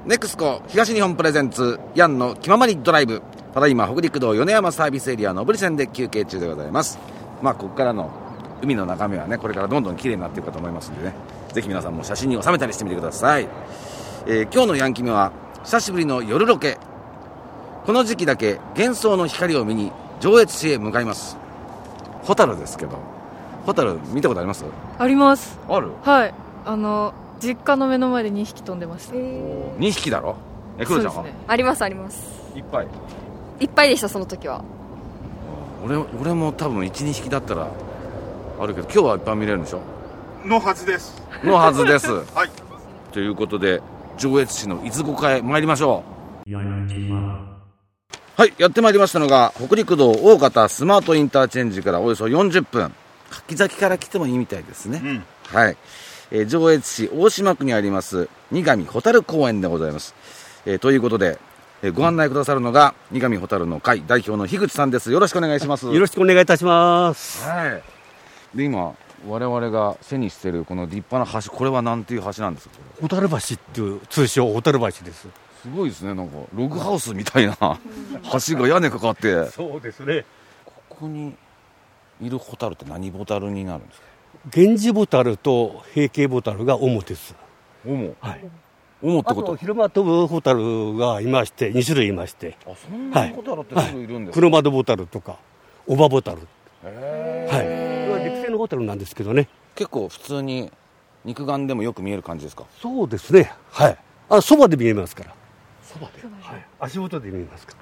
ネクスコ東日本プレゼンツヤンの気ままにドライブ。ただいま北陸道米山サービスエリア上り線で休憩中でございます。ここからの海の眺めはね、これからどんどん綺麗になっていくかと思いますんでね、ぜひ皆さんも写真に収めたりしてみてください。今日のヤンキメは久しぶりの夜ロケ。この時期だけ幻想の光を見に上越市へ向かいます。ホタルですけど、ホタル見たことあります？ あります。 ある？はい。 実家の目の前で2匹飛んでました。 2匹だろ？クロちゃんは？ ね、ありますあります。 いっぱいいっぱいでした、その時は。 俺も多分 1,2 匹だったらあるけど、今日はいっぱい見れるんでしょ？ のはずですはい。ということで上越市の伊豆五湖へ参りましょう。はい、やってまいりましたのが北陸道大方スマートインターチェンジからおよそ40分。柿崎から来てもいいみたいですね、はい。上越市大島区にあります二上ホタル公園でございます。ということで、ご案内くださるのが二上ホタルの会代表の樋口さんです。よろしくお願いします。 よろしくお願いいたします。 はい。で、今我々が背にしているこの立派な橋、これは何ていう橋なんですか？ ホタル橋っていう通称ホタル橋です。 すごいですね。なんかログハウスみたいな橋が屋根かかって。 そうですね。 ここにいるホタルって何ボタルになるんですか？ 源氏ボタルと平家ボタルが主です。 主？ はい。 主ってこと？ あと昼間飛ぶホタルがいまして、2種類いまして。 あ、そんなホタルって種類いるんですか？ 黒窓ボタルとかオバボタル。 へはい。これは陸生のホタルなんですけどね。 結構普通に肉眼でもよく見える感じですか？ そうですね。はい。そばで見えますから。そばで。はい。足元で見えますから。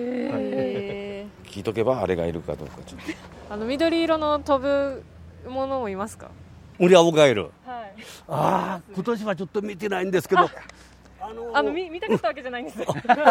聞いとけばあれがいるかどうかちょっと。 緑色の飛ぶものもいますか？ モリアオガエル。 はい。 今年はちょっと見てないんですけど。 見たかったわけじゃないんですよ。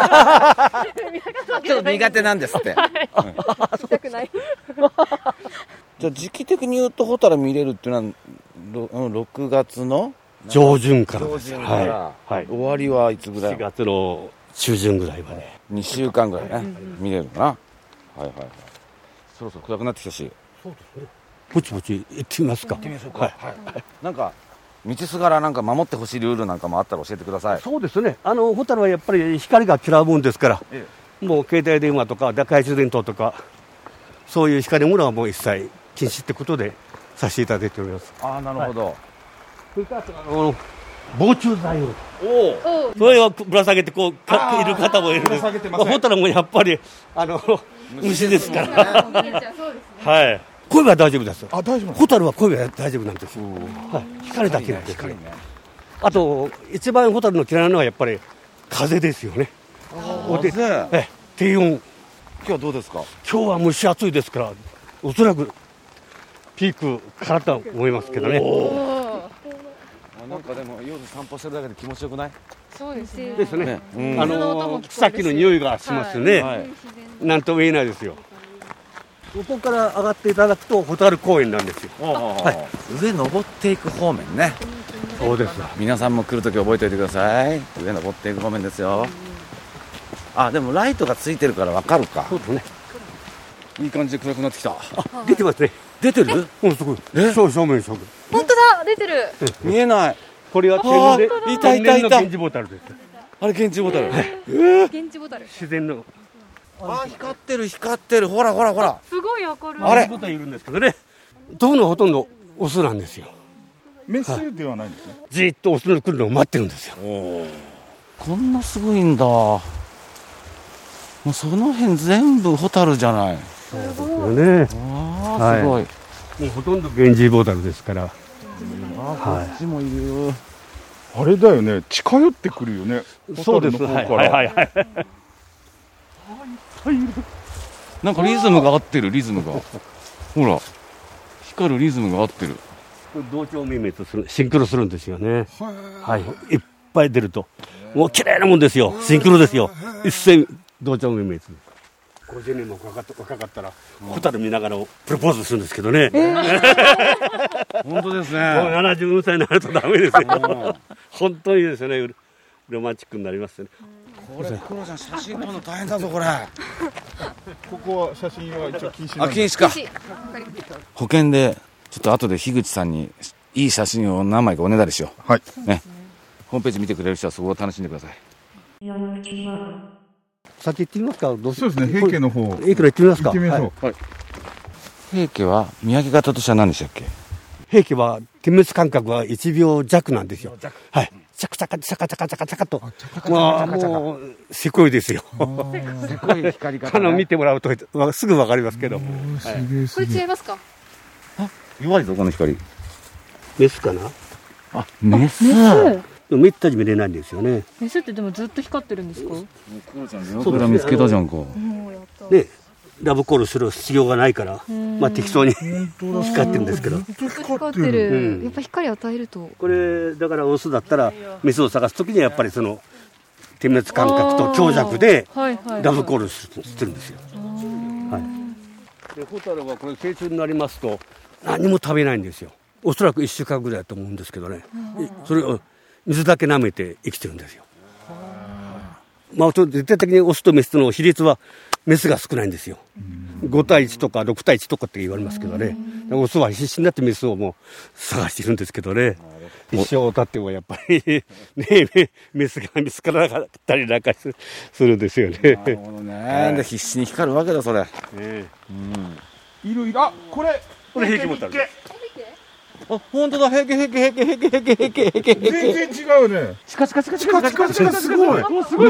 ちょっと苦手なんですって。 見たくない。 じゃあ時期的に言うとホタル見れるっていうのは6月の上旬からです。 はい。終わりはいつぐらい？ 4 月の中旬ぐらいまで。 2週間ぐらいね、見れるかな。はいはいはい。そろそろ暗くなってきたし。 そうですね。ぼちぼち行ってみますか。 行ってみましょうか。はい。なんか道すがらなんか守ってほしいルールなんかもあったら教えてください。 そうですね。ホタルはやっぱり光が嫌うもんですから、もう携帯電話とか懐中電灯とかそういう光のものはもう一切禁止ってことでさせていただいております。 ああ、なるほど。はい、 それから防虫剤をそれをぶら下げてこういる方もいるんです。ホタルもやっぱり虫ですから。はい。声は大丈夫です。 あ、大丈夫。 ホタルは声は大丈夫なんですよ。はい。光だけなんですね。あと一番ホタルの嫌いなのはやっぱり風ですよね。低温。 今日はどうですか？ 今日は蒸し暑いですから、おそらくピークからと思いますけどね。 なんかでも夜散歩してるだけで気持ちよくない？ そうですね。 ですね。草木の匂いがしますね。なんとも言えないですよ。ここから上がっていただくとホタル公園なんですよ。 上登っていく方面ね。 そうです。 皆さんも来るとき覚えておいてください。上登っていく方面ですよ。あ、でもライトがついてるからわかるか。 そうですね。 いい感じで暗くなってきた。 出てますね。 出てる？ すごい。正面。 本当だ、出てる。 見えない。 これは天然のいた。 源氏ボタルです。 あれ源氏ボタル。 源氏ボタル。 自然の。 光ってる。ほら。 すごい明るい。 あれボタルいるんですけどね。飛ぶのはほとんどオスなんですよ。 メスではないんですね。 じーっとオスの来るのを待ってるんですよ。 こんなすごいんだ。もうその辺全部ホタルじゃない。 そうですよね。 すごい。 もうほとんど源氏ボタルですから。 こっちもいる。 あれだよね。近寄ってくるよね。 そうです。はい。 なんかリズムが合ってる。ほら、光るリズムが合ってる。 同調命名とするシンクロするんですよね。はい。いっぱい出るともう綺麗なもんですよ。シンクロですよ。一斉同調命名する。50年も若かったらホタル見ながらプロポーズするんですけどね。 本当ですね。 もう74歳になるとダメですよ。本当にですよね。ロマンチックになりますよね。 これ黒ちゃん写真撮るの大変だぞこれ。 ここは写真は一応禁止なんで。 禁止か。保険でちょっと後で樋口さんにいい写真を何枚かおねだりしよう。 はい。 ね。ホームページ見てくれる人はそこを楽しんでください。 先行ってみますか。 そうですね、平家の方。 いくら行ってみますか。 行ってみましょう。 はい。 平家は見分け方としては何でしたっけ？ 平家は点滅間隔は1秒弱なんですよ。はい。チャカチャカチャカチャカチャカチャカと。まあ、もう、せこいですよ。 すごい光り方、ね。 見てもらうとすぐわかりますけど。 すげえこれ違いますか？ 弱いぞ、この光。 メスかな。 あ、メス。 めったに見れないんですよね。 メスってでもずっと光ってるんですか？ そうだ、見つけたじゃんか。 ね、ラブコールする必要がないから、まあ適当に光ってるんですけど。 光ってる。やっぱ光与えると。 これだからオスだったらメスを探すときにはやっぱりその点滅間隔と強弱でラブコールしてるんですよ。はい。でホタルはこれ成虫になりますと何も食べないんですよ。おそらく1週間ぐらいだと思うんですけどね。それを水だけ舐めて生きてるんですよ。まあ絶対的にオスとメスの比率はメスが少ないんですよ。5対1とか6対1とかって言われますけどね。オスは必死になってメスをもう探してるんですけどね。一生経ってもやっぱりね、メスが見つからなかったりなんかするんですよね。 なるほどね。で必死に光るわけだそれ。 いるいる。あ、これ平家もたる。 あ、本当だ。平家。 全然違うね。 チカチカすごい。 すごい。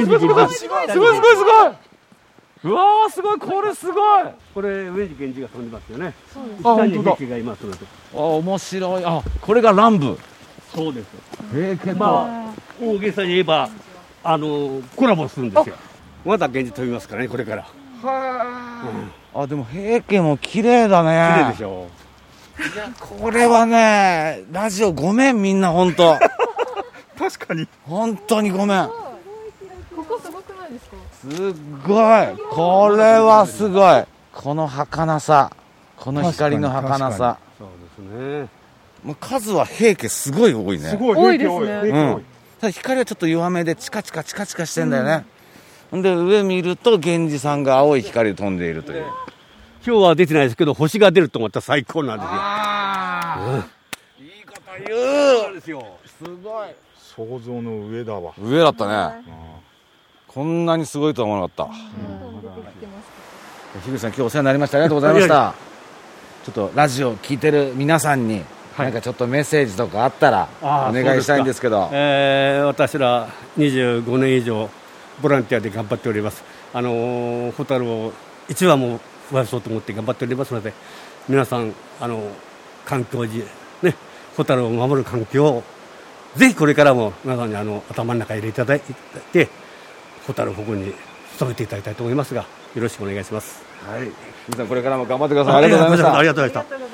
うわー、すごい、これすごい。 これ上に源氏が飛んでますよね。 あ、本当だ。 平家がいますので。 あ、面白い。あ、これが乱舞。 そうです。 平家と。 まあ大げさに言えばコラボするんですよ。まだ源氏飛びますからね、これから。 あ、でも平家も綺麗だね。 綺麗でしょ。 いや、これはね、ラジオごめん、みんな本当。 確かに。 本当にごめん。 ここすごくないですか？ すごい。これはすごい。この儚さ。この光の儚さ。 そうですね。 もう数は平家すごい多いね。 すごい。 多いですね。 うん。ただ光はちょっと弱めでチカチカしてんだよね。で、上見ると源氏さんが青い光で飛んでいるという。 今日は出てないですけど、星が出ると思ったら最高なんですよ。 いいこと言う。 そうですよ。 すごい。 想像の上だわ。 上だったね。こんなにすごいとは思わなかった。樋口さん、今日お世話になりました。ありがとうございました。ちょっとラジオ聞いてる皆さんに、なんかちょっとメッセージとかあったらお願いしたいんですけど。 私ら25年以上ボランティアで頑張っております。ホタルを1羽も増やそうと思って頑張っておりますので、皆さん環境にね、ホタルを守る環境をぜひこれからも皆さんに頭の中に入れていただいて、ホタル保護に努めていただきたいと思いますが、よろしくお願いします。 はい。皆さんこれからも頑張ってください。ありがとうございました。 ありがとうございました。